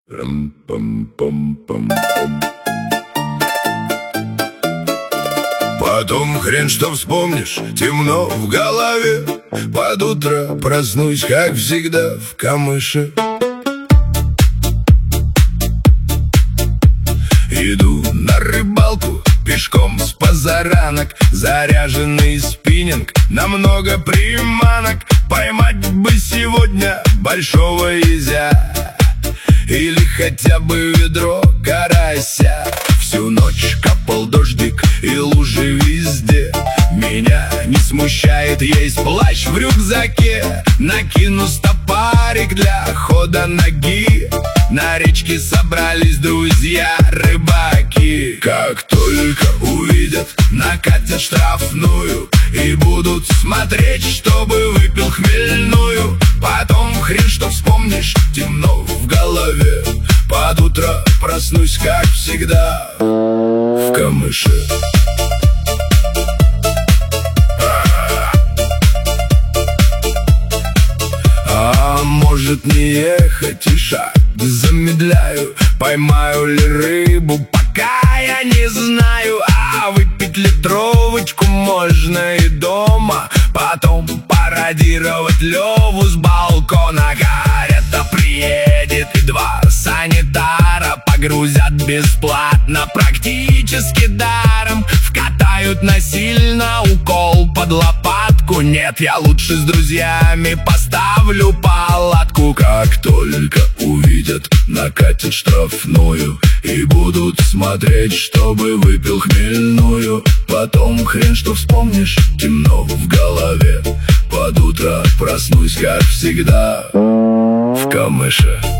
Потом хрен что вспомнишь, темно в голове. Под утро проснусь, как всегда, в камыше. Иду на рыбалку пешком с позаранок. Заряженный спиннинг на много приманок. Поймать бы сегодня большого езя или хотя бы ведро карася. Всю ночь капал дождик и лужи везде. Меня не смущает, есть плащ в рюкзаке. Накину стопарик для хода ноги. На речке собрались друзья-рыбаки. Как только увидят, накатят штрафную и будут смотреть, чтобы выпил хмельную. Потом хрен что вспомнишь, темно в голове. Под утро проснусь, как всегда, в камыше. А может не ехать и шаг замедляю. Поймаю ли рыбу, пока я не знаю. А выпить литровочку можно и дома. Потом пародировать Леву с балкона. Карета приедет и два санитара погрузят бесплатно, практически даром. Вкатают насильно укол под лопатку. Нет, я лучше с друзьями поставлю палатку. Как только увидят, накатят штрафную и будут смотреть, чтобы выпил хмельную. Потом хрен что вспомнишь, темно в голове. Под утро проснусь, как всегда, в камыше.